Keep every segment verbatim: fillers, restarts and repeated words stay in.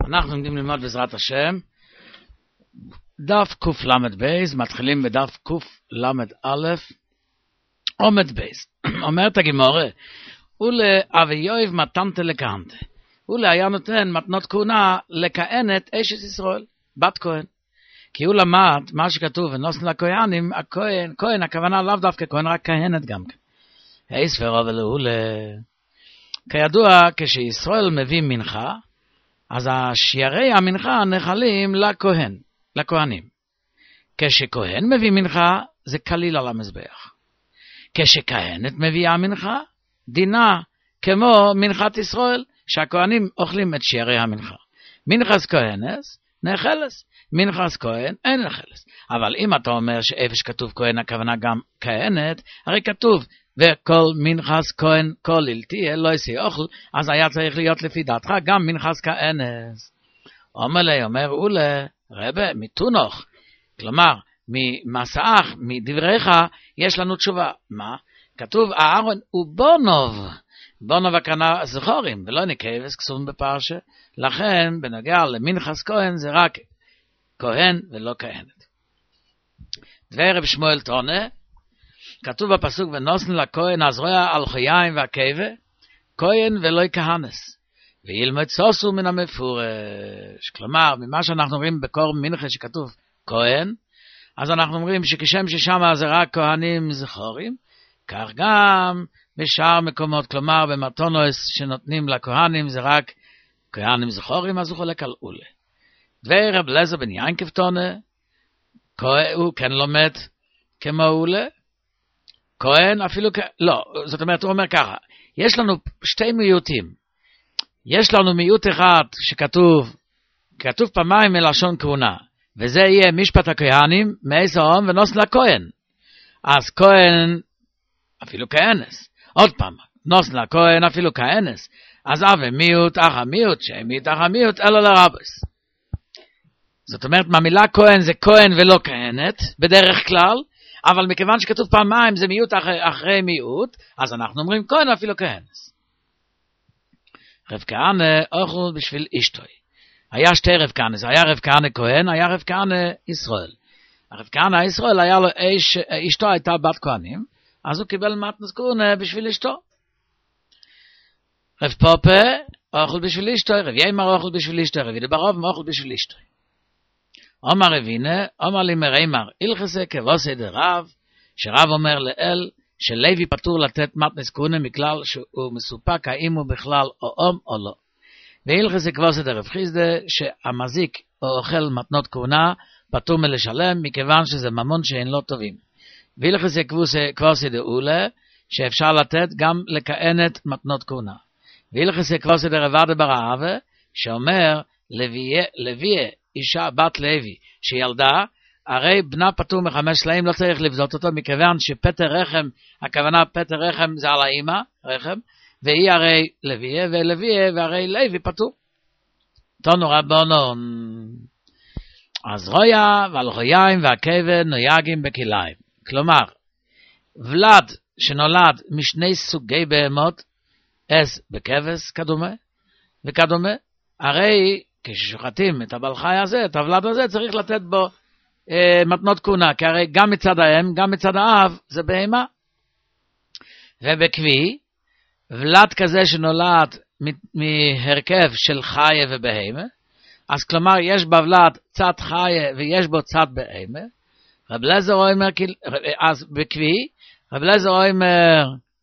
אנחנו עומדים ללמוד בעזרת השם דף קוף למד בייז, מתחילים בדף קוף למד א' עומד בייז. אומרת הגמורה, ולאבי יואב מתנת לכהנתה, ולה היה נותן מתנות כהונה לכהנת אשת ישראל, בת כהן. כי הוא למד מה שכתוב ונוסן לכהנים, הכהן, כהן הכוונה לאו דווקא כהן, רק כהנת גם כן. היי ספרו ולהולה. כידוע, כשישראל מביא מנחה, אז השיירי המנחה נחלים לכהן, לכהנים. כשכהן מביא מנחה, זה כליל על המזבח. כשכהנת מביאה מנחה, דינה כמו מנחת ישראל, שהכהנים אוכלים את שיירי המנחה. מנחס כהנס, נחלס. מנחס כהן, אין נחלס. אבל אם אתה אומר שאיפה שכתוב כהן, הכוונה גם כהנת, הרי כתוב, וכל מנחס כהן כל אילתי, לא יעשה אוכל, אז היה צריך להיות לפי דעתך גם מנחס כהנס. אומר לי, אומר אולה, רבה, מתונוך, כלומר, ממסעך, מדבריך, יש לנו תשובה. מה? כתוב, אהרון הוא בונוב, בונוב הכוונה זכורים, ולא נקבס כסובים בפרשה, לכן בנוגע למנחס כהן זה רק כהן ולא כהנת. דבר רב שמואל טונה, כתוב בפסוק ונוסן לכהן הזרוע על חיים והכבה, כהן ולא כהנס, וילמד סוסו מן המפורש. כלומר, ממה שאנחנו אומרים בקור מנחה שכתוב כהן, אז אנחנו אומרים שכשם ששם זה רק כהנים זכורים, כך גם בשאר מקומות, כלומר במתונוס שנותנים לכהנים זה רק כהנים זכורים, אז הוא חולק על אולה. דבר רב אליעזר בן יעקב טונה, הוא כן לומד כמו אולה, כהן אפילו, לא, זאת אומרת, הוא אומר ככה, יש לנו שתי מיעוטים, יש לנו מיעוט אחד שכתוב, כתוב פעמיים מלשון כהונה, וזה יהיה משפט הכהנים, מאיסאום ונוסן לכהן, אז כהן אפילו כהנס, עוד פעם, נוסן לכהן אפילו כהנס, אז אבי מיעוט, אך המיעוט, שמיעוט, אך המיעוט, אלו לרבס. זאת אומרת, מהמילה כהן זה כהן ולא כהנת, בדרך כלל, אבל מכיוון שכתוב פעמיים זה מיעוט אחרי, אחרי מיעוט, אז אנחנו אומרים כהן אפילו כהנס. רב כהנא אוכל בשביל אשתוי. היה שתי רב כהנא, היה רב כהנא כהן, היה רב כהנא ישראל. הרב כהנא ישראל היה לו איש, אשתו הייתה בת כהנים, אז הוא קיבל מתנת כהונה בשביל אשתו. רב פופה אוכל בשביל אשתוי, רב ימר אוכל בשביל אשתוי, רב ידברוב אוכל בשביל אשתוי. אומר רבינה, אומר לי מרימר, הלכסה כבוסי דרב, שרב אומר לאל, שלוי פטור לתת מתנת כהונה מכלל שהוא מסופק האם הוא בכלל או אום או לא. והלכסה כבוסי דרב חיסדה, שהמזיק או אוכל מתנות כהונה, פטור מלשלם, מכיוון שזה ממון שאין לו טובים. והלכסה כבוסי דאולה, שאפשר לתת גם לכהנת מתנות כהונה. והלכסה כבוסי דרבדה ברעבה, שאומר, לוויה, אישה בת לוי שילדה, הרי בנה פטור מחמש סלעים, לא צריך לבדות אותו, מכיוון שפטר רחם, הכוונה פטר רחם זה על האמא, רחם, והיא הרי לוויה, ולוויה, והרי לוי פטור. תונו רבונון, אז רויה ועל חויים והכבד נויגים בכליים. כלומר, ולד שנולד משני סוגי בהמות, אס בכבש כדומה, וכדומה, הרי כששוחטים את הבעל חי הזה, את הוולד הזה, צריך לתת בו אה, מתנות כהונה, כי הרי גם מצד האם, גם מצד האב, זה בהמה. ובקבי, ולד כזה שנולד מהרכב של חיה ובהמה, אז כלומר יש בוולד צד חיה ויש בו צד בהמה, רב אליעזר אומר, אז בקבי, רב אליעזר אומר,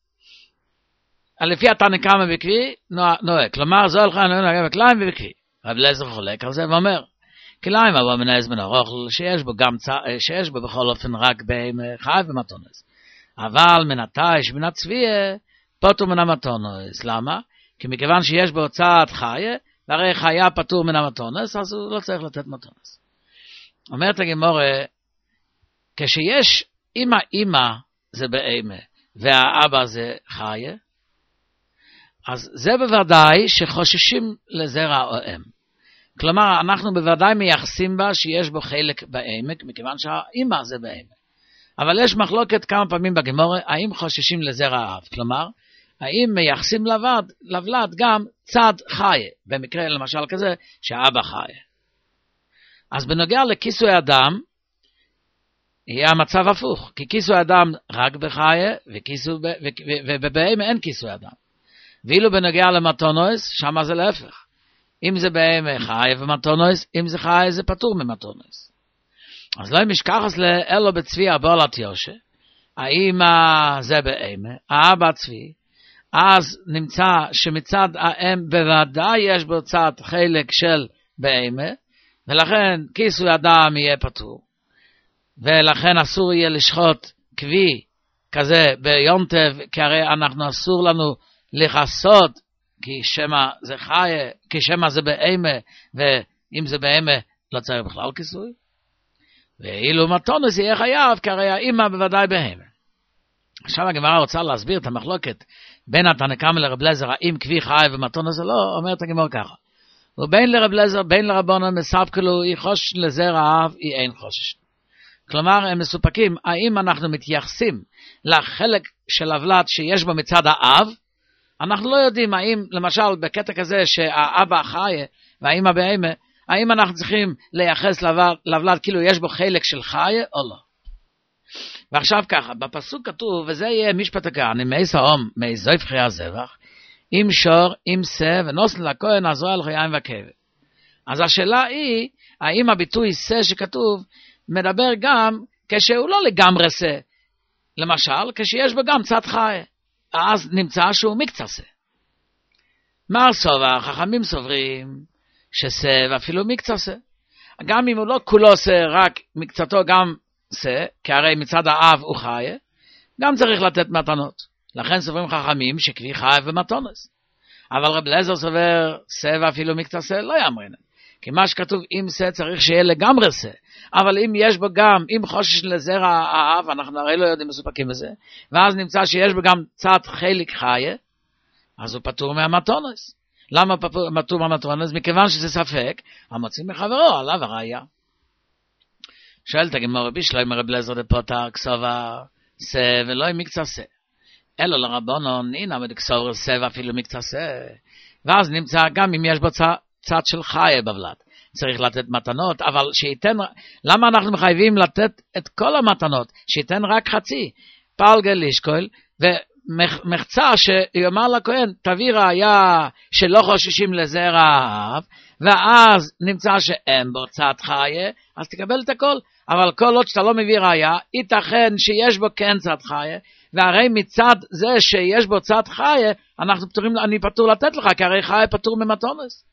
לפי התנא קמא בקבי, נועה, כלומר זו הלכה נועה בכליים ובקבי. רב אליעזר חולק על זה ואומר, כליים אבל מנהז מן האוכל, שיש בו גם, שיש בו בכל אופן רק בהמה חי ומתונס. אבל מן התיש, מן הצביה, פטור מן המתונס. למה? כי מכיוון שיש בו צד חיה, והרי חיה פטור מן המתונס, אז הוא לא צריך לתת מתונס. אומרת הגמורה, כשיש אמא אמא זה בהמה, והאבא זה חיה, אז זה בוודאי שחוששים לזרע או אם. כלומר, אנחנו בוודאי מייחסים בה שיש בו חלק בעמק, מכיוון שהאמא זה בעמק. אבל יש מחלוקת כמה פעמים בגמורה, האם חוששים לזרע האב. כלומר, האם מייחסים לבלד, לבלד גם צד חיה, במקרה למשל כזה שהאבא חיה. אז בנוגע לכיסוי אדם, יהיה המצב הפוך, כי כיסוי אדם רק בחיה, ובבהמה אין כיסוי אדם. ואילו בנוגע למתונוס, שמה זה להפך. אם זה בהמה חיה ומתונוס, אם זה חיה זה פטור ממתונוס. אז לא משכחס לאלו בצבי הבולת יושה, האמא זה בהמה, האבא צבי, אז נמצא שמצד האם בוודאי יש בו צד חלק של בהמה, ולכן כיסוי אדם יהיה פטור. ולכן אסור יהיה לשחוט כבי כזה ביונטב, כי הרי אנחנו אסור לנו לכסות, כי שמה זה חיה, כי שמה זה בהמה, ואם זה בהמה לא צריך בכלל כיסוי. ואילו מתונוס יהיה חייב, כי הרי האמא בוודאי בהמה. עכשיו הגמרא רוצה להסביר את המחלוקת בין התנא קמא לרב אליעזר, האם כבי חי ומתונוס לא, אומרת הגמרא ככה. ובין לרב אליעזר, בין לרבנן מספקלו, היא חושש לזרע האב, היא אין חושש. כלומר, הם מסופקים, האם אנחנו מתייחסים לחלק של הוולד שיש בו מצד האב, אנחנו לא יודעים האם, למשל, בקטע כזה שהאבא חיה והאמא בהמה, האם אנחנו צריכים לייחס לוולד כאילו יש בו חלק של חיה או לא. ועכשיו ככה, בפסוק כתוב, וזה יהיה משפט הכהן, עם מייס האום, מייזוי פחי הזבח, עם שור, עם שא, ונוסן לכהן, הזרוע לחיים וכבד. אז השאלה היא, האם הביטוי שא שכתוב, מדבר גם כשהוא לא לגמרי שא. למשל, כשיש בו גם צד חיה. אז נמצא שהוא מקצה שא. מה סובר? חכמים סוברים ששא ואפילו מקצה שא. גם אם הוא לא כולו שא, רק מקצתו גם שא, כי הרי מצד האב הוא חיה, גם צריך לתת מתנות. לכן סוברים חכמים שכבי חיה ומתונס. אבל רב אליעזר סובר שא ואפילו מקצה שא לא יאמרינן. כי מה שכתוב אם שא צריך שיהיה לגמרי שא. אבל אם יש בו גם, אם חושש לזרע האב, אנחנו הרי לא יודעים מסופקים בזה, ואז נמצא שיש בו גם צד חלק חיה, אז הוא פטור מהמתונס. למה פטור מהמתונס? מכיוון שזה ספק, המוצאים מחברו, עליו הראיה. שואלת הגמרא, בישלוי רב אליעזר דפוטר כסובר שא ולא מקצה שא. אלא לרבנן הנה מדכסובר שא ואפילו מקצה שא. ואז נמצא גם אם יש בו צד של חיה בוולד. צריך לתת מתנות, אבל שייתן, למה אנחנו מחייבים לתת את כל המתנות? שייתן רק חצי, פלגה לישקול, ומחצה שיאמר לכהן, תביא ראיה שלא חוששים לזרע האב, ואז נמצא שאין בו צד חיה, אז תקבל את הכל, אבל כל עוד שאתה לא מביא ראיה, ייתכן שיש בו כן צד חיה, והרי מצד זה שיש בו צד חיה, אנחנו פטורים, אני פטור לתת לך, כי הרי חיה פטור ממתונס.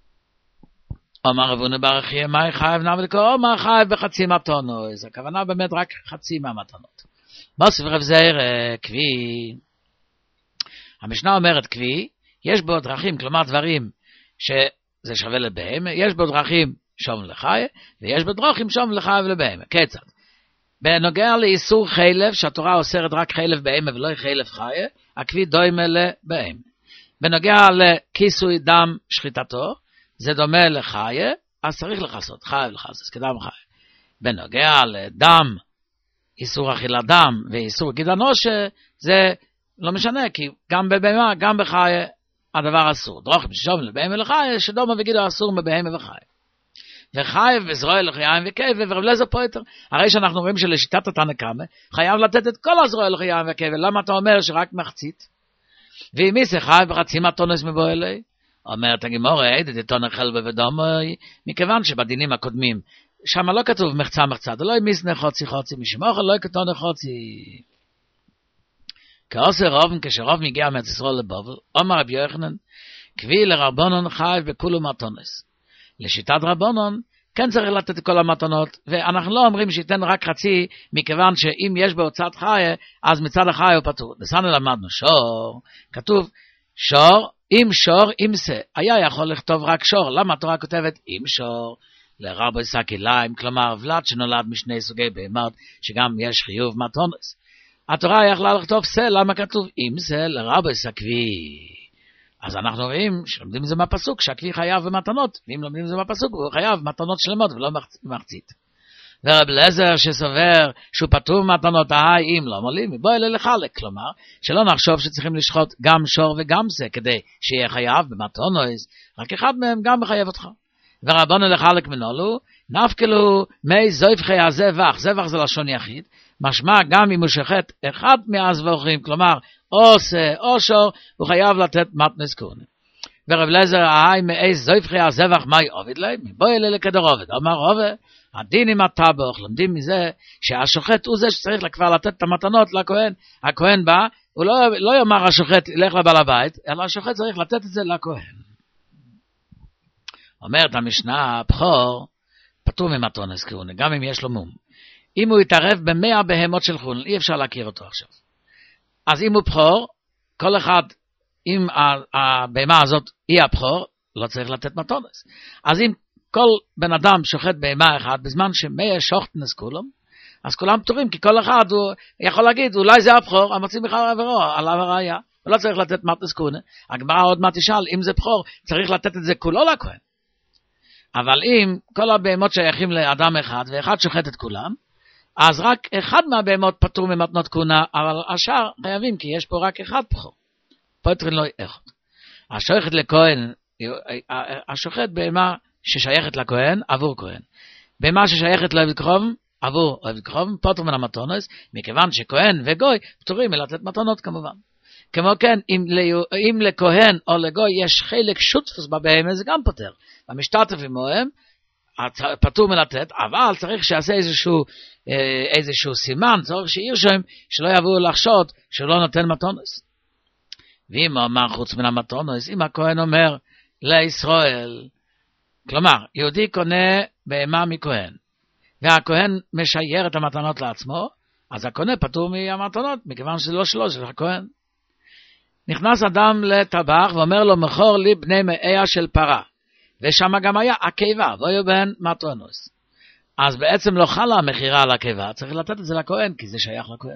אומר רבונה ברך יהיה מה חייב נעבד לקרוא, אומר חייב בחצי מתונוס. הכוונה באמת רק חצי מהמתנות. מוסיף רב זעיר כבי. המשנה אומרת כבי, יש בו דרכים, כלומר דברים שזה שווה לבהמה, יש בו דרכים שום לחיה, ויש בו דרכים שום לחיה ולבהמה. כיצד? בנוגע לאיסור חלב, שהתורה אוסרת רק חלב בהמה ולא חלב חיה, הכבי דומה לבהמה. בנוגע לכיסוי דם שחיטתו, זה דומה לחיה, אז צריך לחסות, חיה ולחסות, כדם חיה. בנוגע לדם, איסור אכילת דם ואיסור גידנושה, זה לא משנה, כי גם בבהמה, גם בחיה, הדבר אסור. דרוך משום לבהמה לחיה, שדומה וגידו אסור מבהמה וחיה. וחיה וזרוע לחיים וכבד, ורב אליעזר פה יותר. הרי שאנחנו רואים שלשיטת התנא קמא, חייב לתת את כל הזרוע לחיים וכבד, למה אתה אומר שרק מחצית? ואם מי זה חיה בחצי מתונס מבוא אלי? אומרת הגמרא, עדת יתון חלבה ודומי, מכיוון שבדינים הקודמים, שם לא כתוב מחצה מחצה, לא מיסנה חוצי חוצי, משמוך לא כתון חוצי. כעושה רובן, כשרוב מגיע מארץ ישראל לבבל, אומר רבי יוחנן, כבי לרבנן חייב בכולו מתונס. לשיטת רבנן, כן צריך לתת כל המתנות, ואנחנו לא אומרים שייתן רק חצי, מכיוון שאם יש בהוצאת חיה, אז מצד החיה הוא פטור. בסנו למדנו שור, כתוב שור, עם שור, עם שא. היה יכול לכתוב רק שור. למה התורה כותבת עם שור? לרבי סקיליים, כלומר ולד שנולד משני סוגי בהמות, שגם יש חיוב מתונס. התורה יכלה לכתוב שא, למה כתוב עם שא? לרבי סקבי. אז אנחנו רואים שלומדים את זה מהפסוק, שהכבי חייב במתנות, ואם לומדים את זה מהפסוק, הוא חייב מתנות שלמות ולא מחצית. ורב אליעזר שסובר שהוא פטור מתנות ההי אם לא מולים, בוא אלה לחלק, כלומר, שלא נחשוב שצריכים לשחוט גם שור וגם זה, כדי שיהיה חייב במתונויס, רק אחד מהם גם מחייב אותך. ורבנו לחלק מנולו, נפקלו מי זויפחי הזבח, זבח זה לשון יחיד, משמע גם אם הוא שוחט אחד מהזבוחים, כלומר, או שא או שור, הוא חייב לתת מתנס כהונה. ורב אליעזר ההי מאי זויפחי הזבח מי עובד להם, בוא אלה לכדר עובד, אומר עובד, הדין עם הטבח, לומדים מזה שהשוחט הוא זה שצריך כבר לתת את המתנות לכהן. הכהן בא, הוא לא, לא יאמר השוחט ילך לבעל הבית, אלא השוחט צריך לתת את זה לכהן. אומרת המשנה, הבכור פטור ממתונס כהונה, גם אם יש לו מום. אם הוא יתערב במאה בהמות של חולין, אי אפשר להכיר אותו עכשיו. אז אם הוא בכור, כל אחד, אם הבהמה הזאת היא הבכור, לא צריך לתת מתונס. אז אם כל בן אדם שוחט בהמה אחד, בזמן שמאה שוחטנס כולם, אז כולם פטורים, כי כל אחד הוא יכול להגיד, אולי זה הבכור, המוצאים בכלל עברו, עליו הראיה, הוא לא צריך לתת מתנס כהונה. הגמרא עוד מעט תשאל, אם זה בכור, צריך לתת את זה כולו לכהן. אבל אם כל הבהמות שייכים לאדם אחד, ואחד שוחט את כולם, אז רק אחד מהבהמות פטור ממתנות כהונה, אבל השאר חייבים, כי יש פה רק אחד בכור. פטרין לא אחד. השוחט לכהן, השוחט בהמה ששייכת לכהן, עבור כהן. בהמה ששייכת לעבד כרום, עבור עבד כרום, פטור מן המתונס, מכיוון שכהן וגוי פטורים מלתת מתנות כמובן. כמו כן, אם, אם לכהן או לגוי יש חלק שותפוס בבהמה, זה גם פטר. המשתתף עמהם, פטור מלתת, אבל צריך שיעשה איזשהו, איזשהו סימן, צריך שירשם, שלא יבואו לחשוד, שלא נותן מתונס. ואם הוא אמר חוץ מן המתונס, אם הכהן אומר לישראל, כלומר, יהודי קונה בהמה מכהן, והכהן משייר את המתנות לעצמו, אז הקונה פטור מהמתנות, מכיוון שזה לא שלו, זה הכהן. נכנס אדם לטבח ואומר לו, מכור לי בני מאיה של פרה, ושם גם היה עקיבה, והיו בהן מתונוס. אז בעצם לא חלה המחירה על עקיבה, צריך לתת את זה לכהן, כי זה שייך לכהן.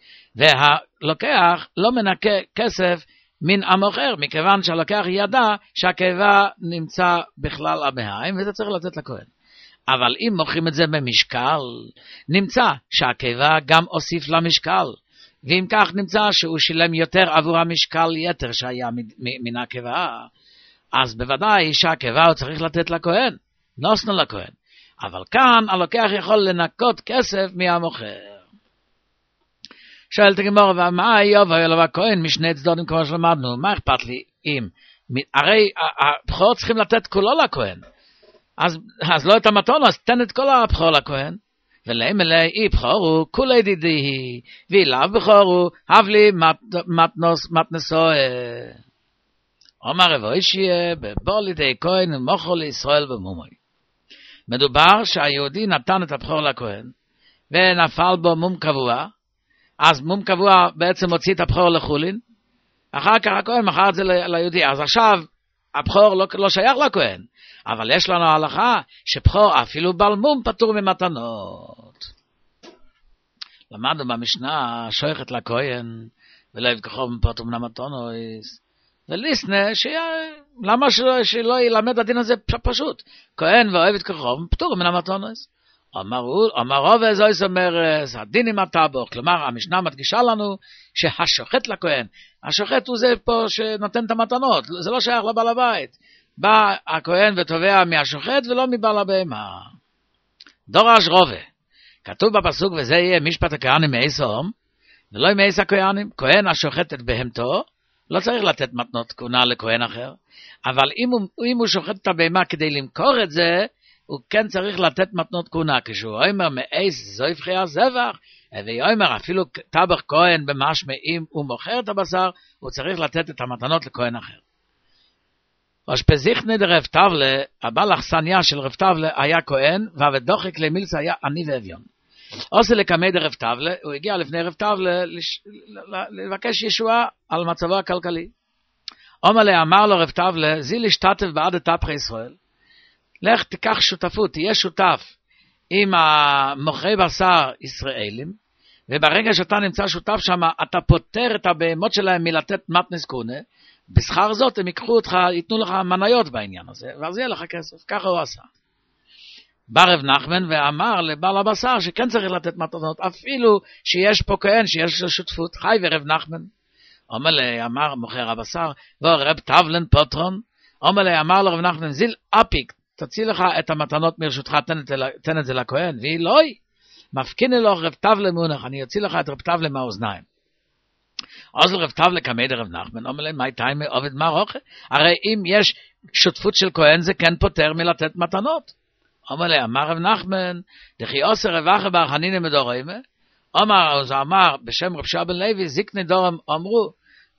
והלוקח לא מנקה כסף מן המוכר, מכיוון שהלוקח ידע שהעקיבה נמצא בכלל הבהיים, וזה צריך לתת לכהן. אבל אם מוכרים את זה במשקל, נמצא שהעקיבה גם הוסיף למשקל, ואם כך נמצא שהוא שילם יותר עבור המשקל יתר שהיה מן העקיבה, אז בוודאי שהעקיבה הוא צריך לתת לכהן, נוסנו לכהן. אבל כאן הלוקח יכול לנקות כסף מהמוכר. שואלת הגמרא, ומה יבוא אליו הכהן משני צדדים כמו שלמדנו? מה אכפת לי אם? הרי הבכור צריכים לתת כולו לכהן. אז, אז לא את המתון, אז תן את כל הבכור לכהן. ולהם אלי אי בכורו, כולי דידי, ואיליו בכורו, הב לי מתנוס, מתנסו. אומר רבו שיהיה, בבור לידי כהן ומוכר לישראל במומוי. מדובר שהיהודי נתן את הבכור לכהן, ונפל בו מום קבוע, אז מום קבוע בעצם הוציא את הבכור לחולין, אחר כך הכהן מכר את זה ליהודי, אז עכשיו הבכור לא, לא שייך לכהן, אבל יש לנו הלכה שבכור אפילו בעל מום פטור ממתנות. למדנו במשנה שייכת לכהן, ולא יבכור פטור מן המתנות, וליסנה, למה שלא, שלא ילמד הדין הזה פשוט? כהן ואוהב את כחום, פטור מן המתנות. אמר רוב זויס אומר, הדין עם הטבח, כלומר המשנה מדגישה לנו שהשוחט לכהן, השוחט הוא זה פה שנותן את המתנות, זה לא שייך לבעל הבית. בא הכהן ותובע מהשוחט ולא מבעל הבהמה. דורש רובה, כתוב בפסוק וזה יהיה משפט הכהנים מאיסום, ולא מאיס הכהנים, כהן השוחט את בהמתו, לא צריך לתת מתנות כהונה לכהן אחר, אבל אם הוא, אם הוא שוחט את הבהמה כדי למכור את זה, הוא כן צריך לתת מתנות כהונה, כשהוא אומר מאיס זויפחי הזבח, ויאמר אפילו טבח כהן במשמע אם הוא מוכר את הבשר, הוא צריך לתת את המתנות לכהן אחר. אשפזיכנה דרב טבלה, הבעל אכסניה של רב טבלה היה כהן, והדוחק למילץ היה עני ואביון. עושה לקמי דרב טבלה, הוא הגיע לפני רב טבלה לבקש ישועה על מצבו הכלכלי. אומר לה, אמר לו רב טבלה, זי להשתתף בעד טבחי ישראל, לך תיקח שותפות, תהיה שותף עם המוכרי בשר ישראלים, וברגע שאתה נמצא שותף שם, אתה פותר את הבהמות שלהם מלתת מתנס כהונה, בשכר זאת הם ייקחו אותך, ייתנו לך מניות בעניין הזה, ואז יהיה לך כסף, ככה הוא עשה. בא רב נחמן ואמר לבעל הבשר שכן צריך לתת מתנות, אפילו שיש פה כהן, שיש לו שותפות. חי ורב נחמן. אומר לי, אמר מוכר הבשר, ורב טבלן פוטרון, אומר לי, אמר לרב נחמן, זיל אפיק, תוציא לך את המתנות מרשותך, תן את, תן את זה לכהן, והיא לא היא. מפקיני לו רב טבלן מונח, אני אוציא לך את רב טבלן מהאוזניים. אז לרב טבלן כמד רב נחמן, אומר לי, מה טיימי עובד מה רוחה? הרי אם יש שותפות של כהן, זה כן פותר מלתת מתנות. אומר לי, אמר רב נחמן, דכי עושה רבחה בר חנינא מדוריימה, אמר, אז אמר, בשם רב שבן לוי, זיקני דורם אמרו,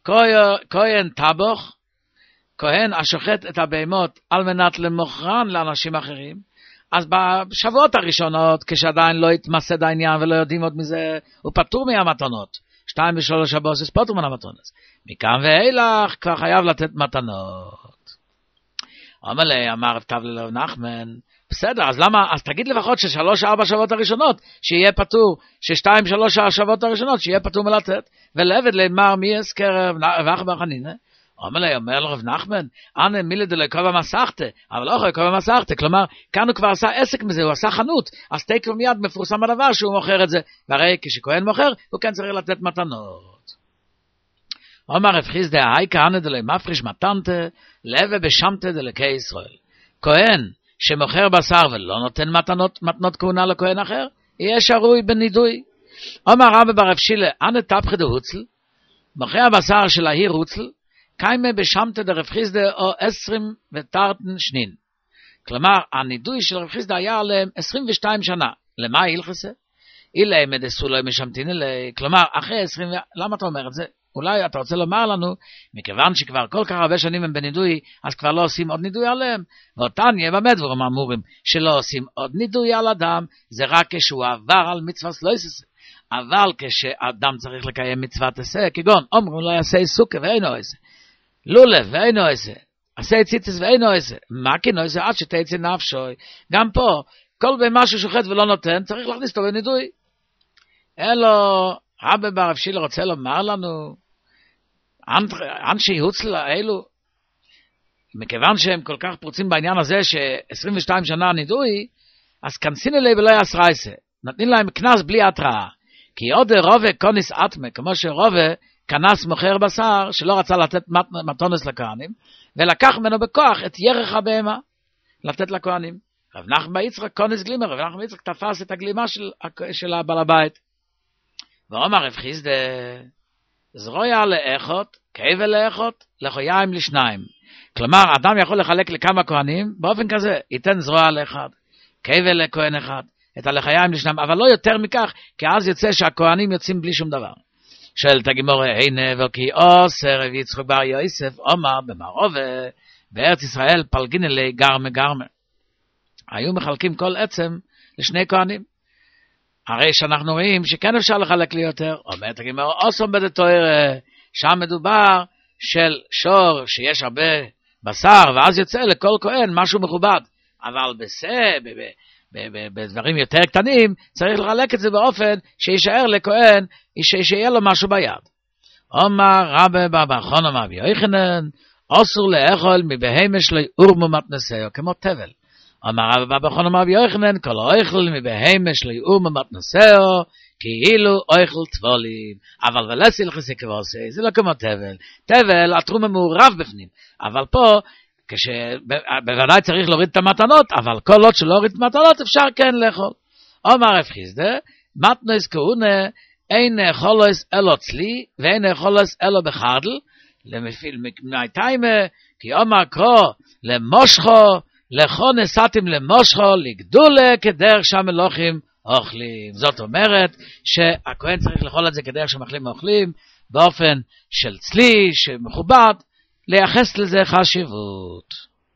כהן טבוך, כהן השוחט את הבהמות על מנת למוכרן לאנשים אחרים, אז בשבועות הראשונות, כשעדיין לא התמסד העניין ולא יודעים עוד מזה, הוא פטור מהמתנות. שתיים ושלוש הבוסס פטור מן המתנות. מכאן ואילך כבר חייב לתת מתנות. אומר לי, אמר רב טבלן לרב נחמן, בסדר, אז למה, אז תגיד לפחות ששלוש ארבע שבועות הראשונות שיהיה פטור, ששתיים שלוש שבועות הראשונות שיהיה פטור מלתת, ולעבד לאמר מי יזכר רבחה בר חנינא. אומר לי, אומר לרב נחמן, אנא מילי דלקוב המסכתה, אבל לא יכול לקוב המסכתה, כלומר, כאן הוא כבר עשה עסק מזה, הוא עשה חנות, אז תקו מיד מפורסם הדבר שהוא מוכר את זה, והרי כשכהן מוכר, הוא כן צריך לתת מתנות. אומר רב חיסדא, היי כהנא דלי מפריש מתנתה, לווה בשמתה דלקי ישראל. כהן שמוכר בשר ולא נותן מתנות, מתנות כהונה לכהן אחר, יהיה שרוי בנידוי. אומר רבי בר רב שילה, אנא תפחי דהוצל, מוכר הבשר של העיר הוצל, קיימה בשמתה דרב חיסדא או עשרים ותרתן שנין. כלומר, הנידוי של רב חיסדא היה עליהם עשרים ושתיים שנה. למה הילכסה? אילה מדסו לא משמתין אלי. כלומר, אחרי עשרים... למה אתה אומר את זה? אולי אתה רוצה לומר לנו, מכיוון שכבר כל כך הרבה שנים הם בנידוי, אז כבר לא עושים עוד נידוי עליהם. ואותן יהיה באמת דברים אמורים, שלא עושים עוד נידוי על אדם, זה רק כשהוא עבר על מצווה סלויסס. אבל כשאדם צריך לקיים מצוות עשה, כגון, אומרים לא יעשה סוכה ואינו עשה. לולב ואינו עשה. עשה ציציס ואינו עשה. מה כי עשה עד שתצא נפשוי. גם פה, כל במשהו שוחט ולא נותן, צריך להכניס אותו בנידוי. אלו, רבי בר רב שילה רוצה לומר לנו, אנשי הוצל האלו, מכיוון שהם כל כך פרוצים בעניין הזה, ש-עשרים ושתיים שנה נידוי, אז כנסין אלי ולא יעשרייסה. נותנים להם כנס בלי התראה. כי עוד רובה קוניס אטמה, כמו שרובה כנס מוכר בשר, שלא רצה לתת מתונס לכהנים, ולקח ממנו בכוח את ירך הבהמה, לתת לכהנים. רב נחמן בר יצחק קוניס גלימה, רב נחמן בר יצחק תפס את הגלימה של, של הבעל הבית. ואומר רב חיסדא, זרויה לאחות, כאבל לאחות, לחויים לשניים. כלומר, אדם יכול לחלק לכמה כהנים, באופן כזה, ייתן זרוע לאחד, כאבל לכהן אחד, את הלחיים לשניים, אבל לא יותר מכך, כי אז יוצא שהכהנים יוצאים בלי שום דבר. שואלת הגמרא, הנה וכי עושה רב יצחק בר יוסף, אומר במערובה, בארץ ישראל פלגין אלי גרמה גרמה. היו מחלקים כל עצם לשני כהנים. הרי שאנחנו רואים שכן אפשר לחלק לי יותר. אומרת הגמרא, אוסום בדתוירא, שם מדובר של שור שיש הרבה בשר, ואז יוצא לכל כהן משהו מכובד. אבל בסה, בדברים יותר קטנים, צריך לחלק את זה באופן שישאר לכהן, שיהיה לו משהו ביד. אומר רבי בר חנא אמר רבי יוחנן, אסור לאכול מבהמה שלו אורמו מתנשאו, כמו תבל. אמר רבי בר חנא אמר רבי יוחנן, כל האוכל מבהמה שלו אורמו מתנשאו, כאילו אוכל טבולים, אבל ולסי לחסי כבוסי, זה לא כמו תבל. תבל, התרומה מעורב בפנים, אבל פה, כשבוודאי צריך להוריד את המתנות, אבל כל עוד שלא הוריד את המתנות, אפשר כן לאכול. אומר רב חיסדא, מתנוס כהונה, אין אכולוס אלו צלי, ואין אכולוס אלו בחדל, למפיל מטיימה, כי אומר קרוא, למושכו, לכו נסעתם למושכו, לגדולה, כדרך שהמלוכים אוכלים. זאת אומרת, שהכהן צריך לאכול את זה כדרך שמחלים אוכלים, באופן של צלי, שמכובד, לייחס לזה חשיבות.